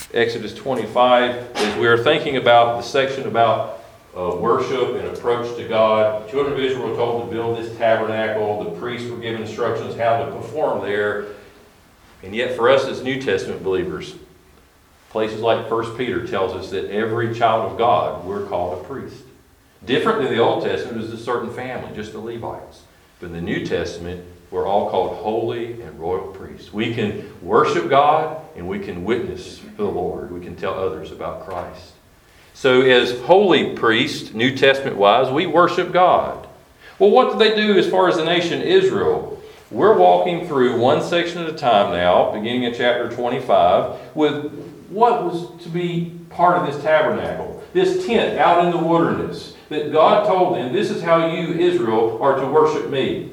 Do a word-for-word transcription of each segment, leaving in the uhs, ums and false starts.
Exodus twenty-five, as we are thinking about the section about uh, worship and approach to God, children of Israel were told to build this tabernacle. The priests were given instructions how to perform there. And yet for us as New Testament believers, places like First Peter tells us that every child of God, we're called a priest. Different than the Old Testament is a certain family, just the Levites. But in the New Testament, we're all called holy and royal priests. We can worship God and we can witness for the Lord. We can tell others about Christ. So as holy priests, New Testament-wise, we worship God. Well, what do they do as far as the nation Israel? We're walking through one section at a time now, beginning in chapter twenty-five, with what was to be part of this tabernacle, this tent out in the wilderness, that God told them, this is how you, Israel, are to worship me.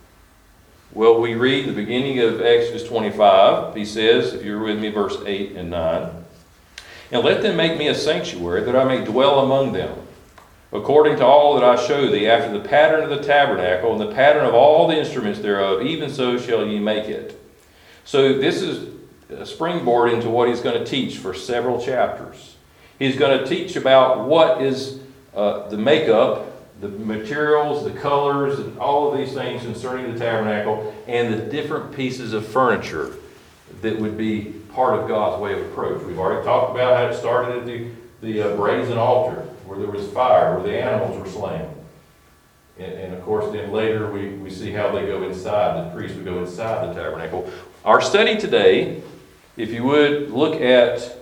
Well, we read the beginning of Exodus twenty-five. He says, if you're with me, verse eight and nine, "And let them make me a sanctuary, that I may dwell among them, according to all that I show thee, after the pattern of the tabernacle, and the pattern of all the instruments thereof, even so shall ye make it." So this is a springboard into what he's going to teach for several chapters. He's going to teach about what is uh, the makeup, the materials, the colors, and all of these things concerning the tabernacle, and the different pieces of furniture that would be part of God's way of approach. We've already talked about how it started at the, the uh, brazen altar, where there was fire, where the animals were slain. And, and of course, then later we, we see how they go inside. The priests would go inside the tabernacle. Our study today, if you would, look at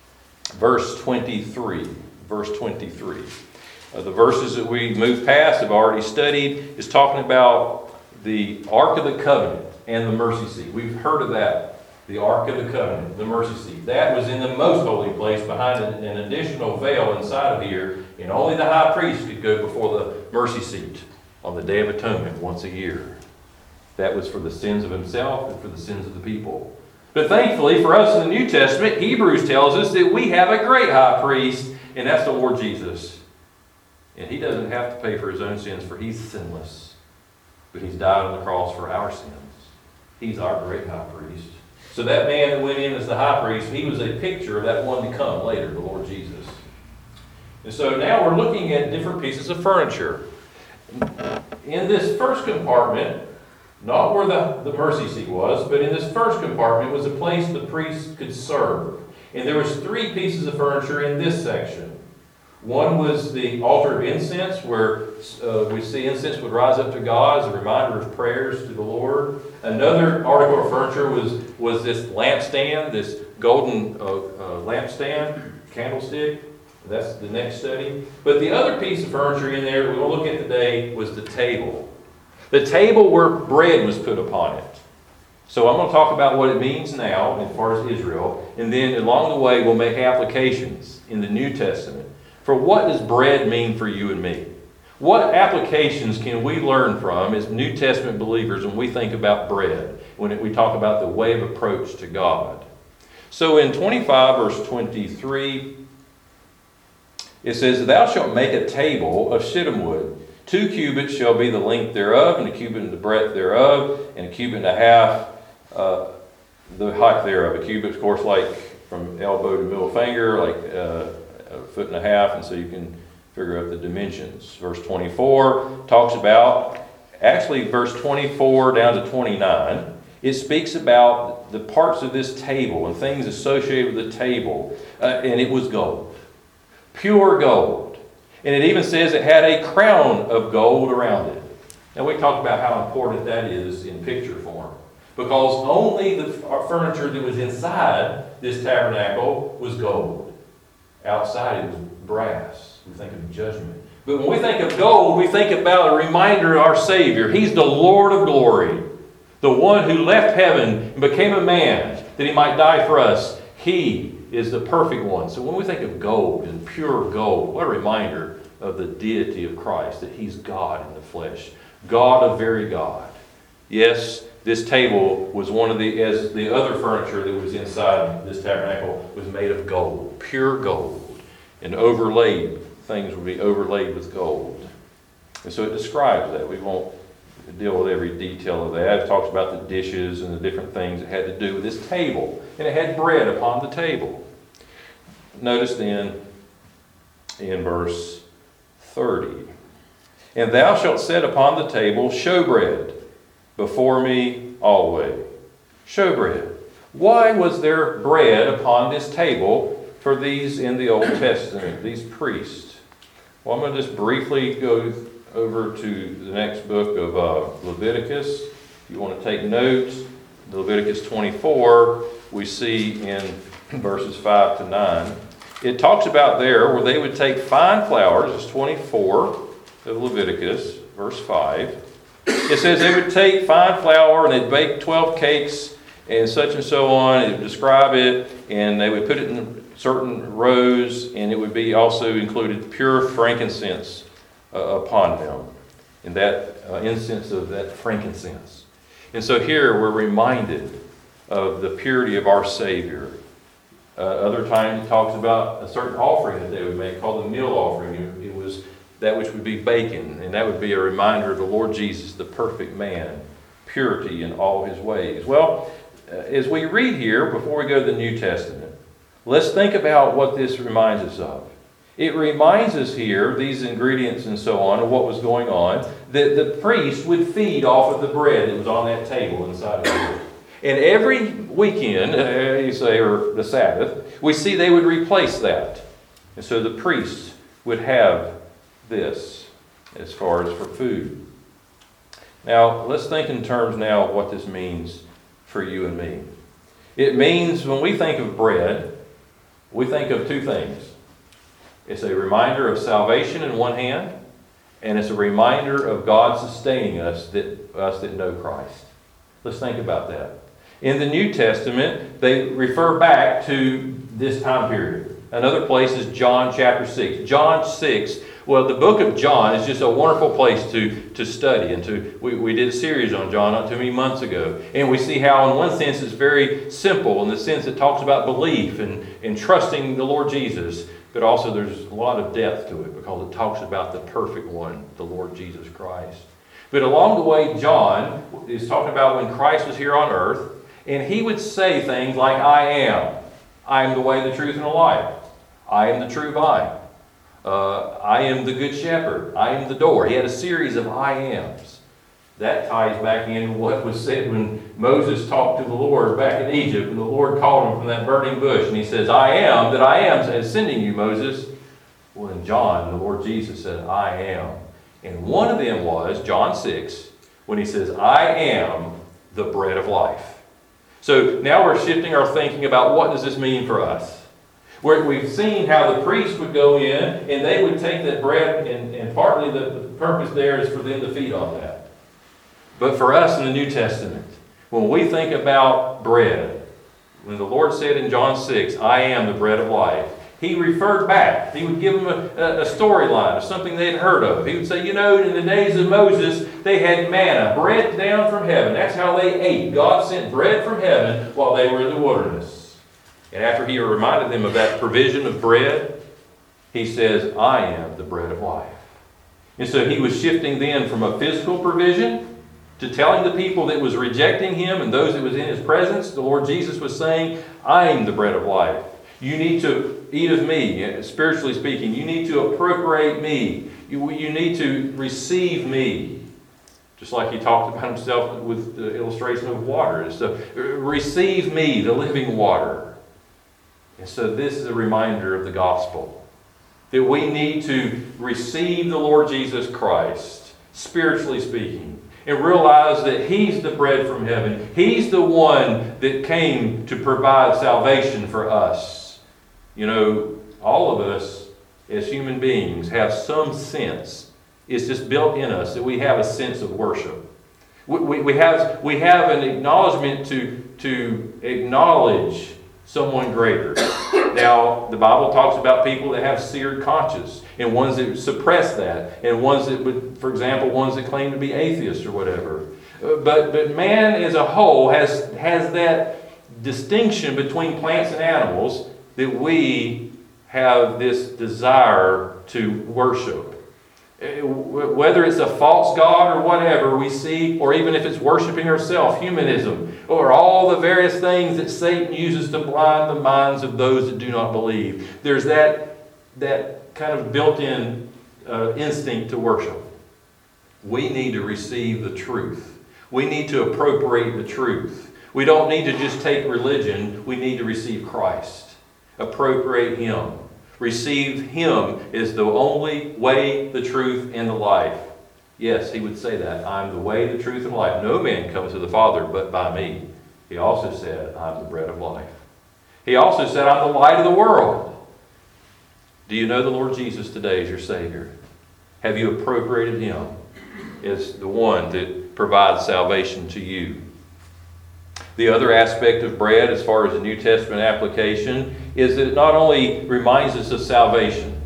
verse twenty-three. Verse twenty-three. Uh, the verses that we moved past, have already studied, is talking about the Ark of the Covenant and the mercy seat. We've heard of that. The Ark of the Covenant, the mercy seat. That was in the most holy place behind an, an additional veil inside of here, and only the high priest could go before the mercy seat on the Day of Atonement once a year. That was for the sins of himself and for the sins of the people. But thankfully for us in the New Testament, Hebrews tells us that we have a great high priest, and that's the Lord Jesus. And he doesn't have to pay for his own sins, for he's sinless. But he's died on the cross for our sins. He's our great high priest. So that man that went in as the high priest, he was a picture of that one to come later, the Lord Jesus. And so now we're looking at different pieces of furniture. In this first compartment, not where the, the mercy seat was, but in this first compartment was a place the priest could serve. And there was three pieces of furniture in this section. One was the altar of incense, where uh, we see incense would rise up to God as a reminder of prayers to the Lord. Another article of furniture was, was this lampstand, this golden uh, uh, lampstand, candlestick. That's the next study. But the other piece of furniture in there we're going to look at today was the table. The table where bread was put upon it. So I'm going to talk about what it means now as far as Israel, and then along the way we'll make applications in the New Testament. For what does bread mean for you and me? What applications can we learn from as New Testament believers when we think about bread, when we talk about the way of approach to God? So in twenty-five, verse twenty-three, it says, "Thou shalt make a table of shittim wood. Two cubits shall be the length thereof, and a cubit in the breadth thereof, and a cubit and a half uh, the height thereof." A cubit, of course, like from elbow to middle finger, like uh, a foot and a half, and so you can figure out the dimensions. Verse twenty-four talks about, actually verse twenty-four down to twenty-nine, it speaks about the parts of this table and things associated with the table, uh, and it was gold, pure gold. And it even says it had a crown of gold around it. Now we talked about how important that is in picture form, because only the furniture that was inside this tabernacle was gold. Outside it was brass. We think of judgment. But when we think of gold, we think about a reminder of our Savior. He's the Lord of glory. The one who left heaven and became a man that he might die for us. He is the perfect one. So when we think of gold and pure gold, what a reminder of the deity of Christ, that he's God in the flesh. God of very God. Yes, this table was one of the, as the other furniture that was inside this tabernacle was made of gold, pure gold, and overlaid, things would be overlaid with gold. And so it describes that. We won't deal with every detail of that. It talks about the dishes and the different things it had to do with this table. And it had bread upon the table. notice then in verse thirty. And thou shalt set upon the table showbread before me always. Showbread. Why was there bread upon this table for these in the Old Testament, these priests? Well, I'm going to just briefly go over to the next book of uh, Leviticus. If you want to take notes, Leviticus twenty-four, we see in verses five to nine. It talks about there where they would take fine flour, this is twenty-four of Leviticus, verse five. It says they would take fine flour and they'd bake twelve cakes and such and so on. It would describe it, and they would put it in certain rows, and it would be also included pure frankincense uh, upon them, and that uh, incense of that frankincense. And so here we're reminded of the purity of our Savior. Uh, other times it talks about a certain offering that they would make called the meal offering. It, it was that which would be bacon, and that would be a reminder of the Lord Jesus, the perfect man, purity in all his ways. Well, uh, as we read here, before we go to the New Testament, let's think about what this reminds us of. It reminds us here, these ingredients and so on, of what was going on, that the priest would feed off of the bread that was on that table inside of the And every weekend, uh, you say, or the Sabbath, we see they would replace that. And so the priests would have this as far as for food. Now, let's think in terms now of what this means for you and me. It means when we think of bread, we think of two things. It's a reminder of salvation in one hand, and it's a reminder of God sustaining us, that us that know Christ. Let's think about that. In the New Testament, they refer back to this time period. Another place is John chapter six. John six, well, the book of John is just a wonderful place to, to study. And to we, we did a series on John not too many months ago. And we see how in one sense it's very simple, in the sense it talks about belief and, and trusting the Lord Jesus. But also there's a lot of depth to it because it talks about the perfect one, the Lord Jesus Christ. But along the way, John is talking about when Christ was here on earth, and he would say things like, I am. I am the way, the truth, and the life. I am the true vine. Uh, I am the good shepherd. I am the door. He had a series of I ams. That ties back in what was said when Moses talked to the Lord back in Egypt, and the Lord called him from that burning bush, and he says, I am that I am sending you, Moses. Well, in John, the Lord Jesus said, I am. And one of them was, John six, when he says, I am the bread of life. So now we're shifting our thinking about what does this mean for us. Where we've seen how the priests would go in and they would take that bread, and, and partly the, the purpose there is for them to feed on that. But for us in the New Testament, when we think about bread, when the Lord said in John six, I am the bread of life, he referred back. He would give them a, a, a storyline of something they had heard of. He would say, you know, in the days of Moses, they had manna, bread down from heaven. That's how they ate. God sent bread from heaven while they were in the wilderness. And after he reminded them of that provision of bread, he says, I am the bread of life. And so he was shifting then from a physical provision to telling the people that was rejecting him and those that was in his presence. The Lord Jesus was saying, I am the bread of life. You need to eat of me, spiritually speaking. You need to appropriate me. You, you need to receive me. Just like he talked about himself with the illustration of water. So, receive me, the living water. And so this is a reminder of the gospel. That we need to receive the Lord Jesus Christ, spiritually speaking. And realize that he's the bread from heaven. He's the one that came to provide salvation for us. You know, all of us as human beings have some sense. It's just built in us that we have a sense of worship. We, we, we, have, we have an acknowledgement to, to acknowledge someone greater. Now, the Bible talks about people that have seared conscience, and ones that suppress that, and ones that would, for example, ones that claim to be atheists or whatever. But, but man as a whole has, has that distinction between plants and animals, that we have this desire to worship. Whether it's a false god or whatever we see, or even if it's worshiping ourselves, humanism, or all the various things that Satan uses to blind the minds of those that do not believe. There's that, that kind of built-in uh, instinct to worship. We need to receive the truth. We need to appropriate the truth. We don't need to just take religion. We need to receive Christ. Appropriate Him. Receive Him as the only way, the truth, and the life. Yes, He would say that. I'm the way, the truth, and life. No man comes to the Father but by me. He also said, I'm the bread of life. He also said, I'm the light of the world. Do you know the Lord Jesus today as your Savior? Have you appropriated Him as the one that provides salvation to you? The other aspect of bread, as far as the New Testament application, is that it not only reminds us of salvation,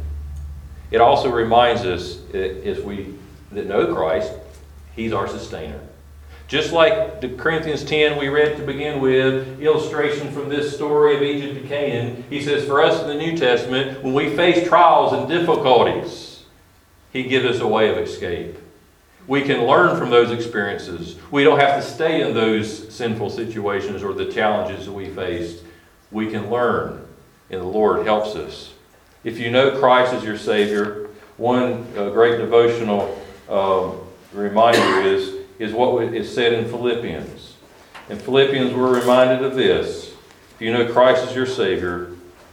it also reminds us, as we that know Christ, He's our sustainer. Just like the Corinthians ten we read to begin with, illustration from this story of Egypt and Canaan, he says for us in the New Testament, when we face trials and difficulties, He gives us a way of escape. We can learn from those experiences. We don't have to stay in those sinful situations or the challenges that we faced. We can learn, and the Lord helps us. If you know Christ as your Savior, one uh, great devotional um, reminder is, is what is said in Philippians. In Philippians, we're reminded of this. If you know Christ as your Savior,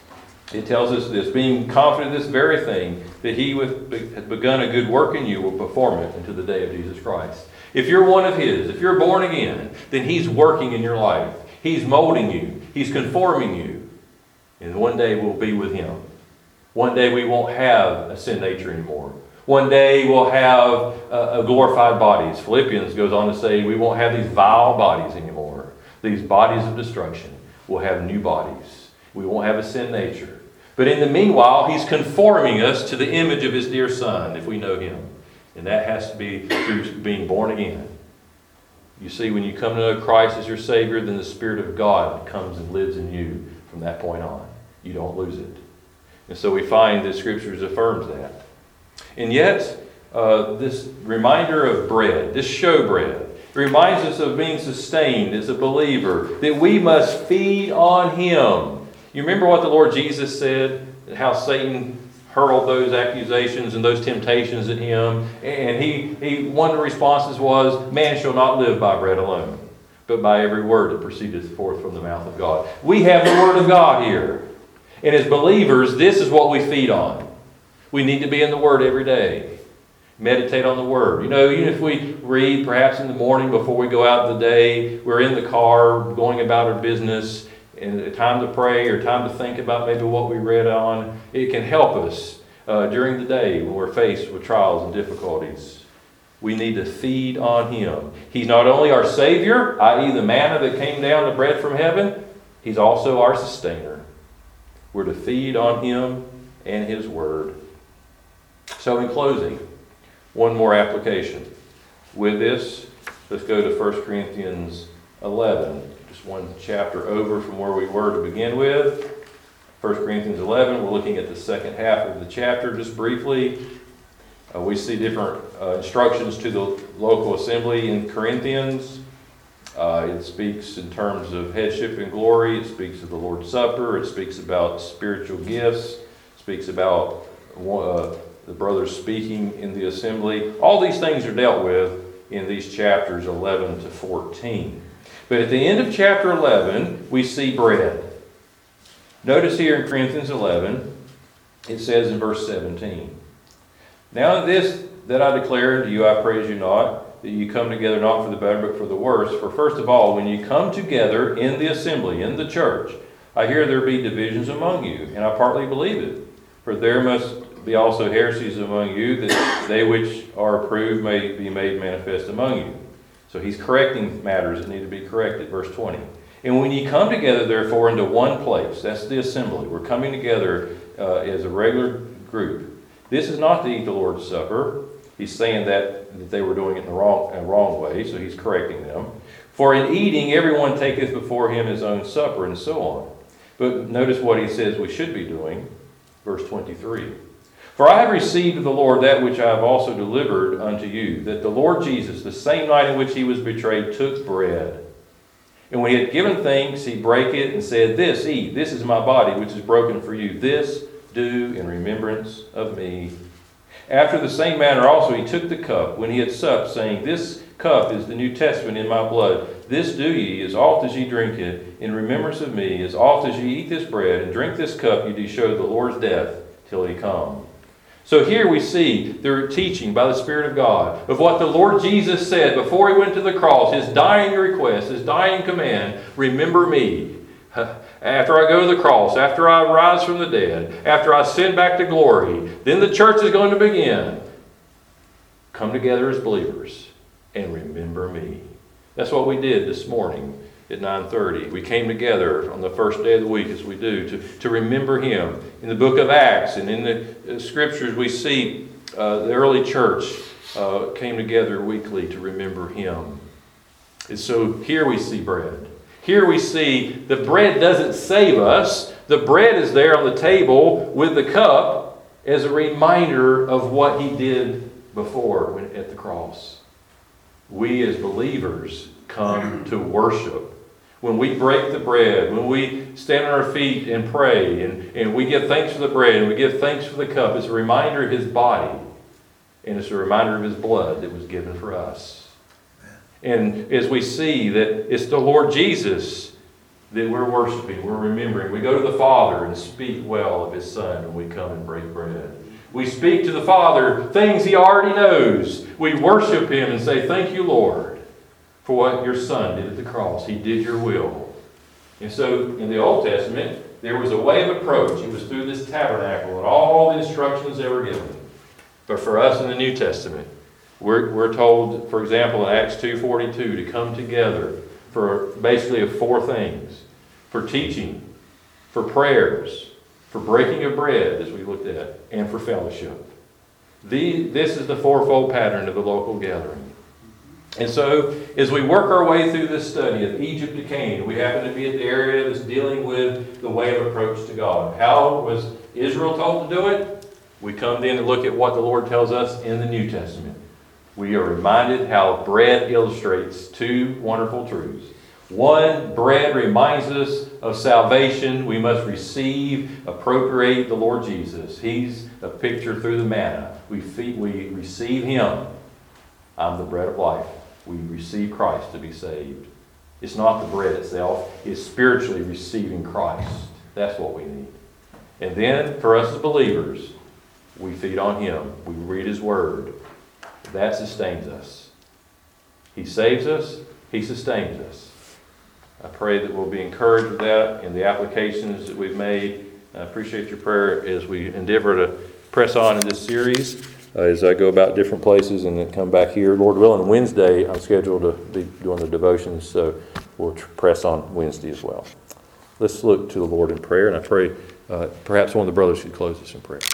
it tells us this, being confident of this very thing, that He has begun a good work in you will perform it until the day of Jesus Christ. If you're one of His, if you're born again, then He's working in your life. He's molding you. He's conforming you. And one day we'll be with Him. One day we won't have a sin nature anymore. One day we'll have a, a glorified bodies. Philippians goes on to say we won't have these vile bodies anymore. These bodies of destruction. We'll have new bodies. We won't have a sin nature. But in the meanwhile, He's conforming us to the image of His dear Son, if we know Him. And that has to be through being born again. You see, when you come to know Christ as your Savior, then the Spirit of God comes and lives in you from that point on. You don't lose it. And so we find that Scriptures affirms that. And yet, uh, this reminder of bread, this showbread, reminds us of being sustained as a believer, that we must feed on Him. You remember what the Lord Jesus said, how Satan hurled those accusations and those temptations at Him. And he, he one of the responses was, man shall not live by bread alone, but by every word that proceedeth forth from the mouth of God. We have the Word of God here. And as believers, this is what we feed on. We need to be in the Word every day. Meditate on the Word. You know, even if we read perhaps in the morning before we go out the day, we're in the car going about our business, and a time to pray or time to think about maybe what we read on, it can help us uh, during the day when we're faced with trials and difficulties. We need to feed on Him. He's not only our Savior, that is the manna that came down, the bread from heaven, He's also our sustainer. We're to feed on Him and His Word. So in closing, one more application. With this, let's go to First Corinthians eleven. One chapter over from where we were to begin with. First Corinthians eleven, we're looking at the second half of the chapter just briefly. Uh, we see different uh, instructions to the local assembly in Corinthians. Uh, it speaks in terms of headship and glory. It speaks of the Lord's Supper. It speaks about spiritual gifts. It speaks about uh, the brothers speaking in the assembly. All these things are dealt with in these chapters eleven to fourteen. But at the end of chapter eleven, we see bread. Notice here in Corinthians eleven, it says in verse seventeen, now this that I declare unto you, I praise you not, that you come together not for the better, but for the worse. For first of all, when you come together in the assembly, in the church, I hear there be divisions among you, and I partly believe it. For there must be also heresies among you, that they which are approved may be made manifest among you. So he's correcting matters that need to be corrected. Verse twenty. And when ye come together, therefore, into one place, that's the assembly. We're coming together uh, as a regular group. This is not to eat the Lord's Supper. He's saying that, that they were doing it in the wrong, in the wrong way, so he's correcting them. For in eating, everyone taketh before him his own supper, and so on. But notice what he says we should be doing. Verse twenty-three. For I have received of the Lord that which I have also delivered unto you, that the Lord Jesus, the same night in which he was betrayed, took bread. And when he had given thanks, he brake it and said, This, eat, this is my body, which is broken for you. This do in remembrance of me. After the same manner also he took the cup, when he had supped, saying, This cup is the New Testament in my blood. This do ye, as oft as ye drink it, in remembrance of me. As oft as ye eat this bread and drink this cup, ye do show the Lord's death till he come. So here we see the teaching by the Spirit of God of what the Lord Jesus said before he went to the cross, his dying request, his dying command, remember me. After I go to the cross, after I rise from the dead, after I ascend back to glory, then the church is going to begin. Come together as believers and remember me. That's what we did this morning at nine thirty. We came together on the first day of the week, as we do, to, to remember him. In the book of Acts and in the scriptures, we see uh, the early church uh, came together weekly to remember him. And so here we see bread. Here we see the bread doesn't save us. The bread is there on the table with the cup as a reminder of what he did before when, at the cross. We as believers come to worship. When we break the bread, when we stand on our feet and pray, and, and we give thanks for the bread, and we give thanks for the cup, it's a reminder of his body, and it's a reminder of his blood that was given for us. And as we see that it's the Lord Jesus that we're worshiping, we're remembering. We go to the Father and speak well of his Son when we come and break bread. We speak to the Father things he already knows. We worship him and say, thank you, Lord, for what your Son did at the cross. He did your will. And so in the Old Testament, there was a way of approach. It was through this tabernacle and all the instructions they were given. But for us in the New Testament, we're, we're told, for example, in Acts two forty-two, to come together for basically four things. For teaching, for prayers, for breaking of bread, as we looked at, and for fellowship. The, this is the fourfold pattern of the local gathering. And so, as we work our way through this study of Egypt to Canaan, we happen to be at the area that's dealing with the way of approach to God. How was Israel told to do it? We come then to look at what the Lord tells us in the New Testament. We are reminded how bread illustrates two wonderful truths. One, bread reminds us of salvation. We must receive, appropriate the Lord Jesus. He's a picture through the manna. We, feed, we receive him. I'm the bread of life. We receive Christ to be saved. It's not the bread itself. It's spiritually receiving Christ. That's what we need. And then, for us as believers, we feed on him. We read his word. That sustains us. He saves us. He sustains us. I pray that we'll be encouraged with that in the applications that we've made. I appreciate your prayer as we endeavor to press on in this series. Uh, as I go about different places and then come back here. Lord willing, Wednesday I'm scheduled to be doing the devotions, so we'll tr- press on Wednesday as well. Let's look to the Lord in prayer, and I pray uh, perhaps one of the brothers should close us in prayer.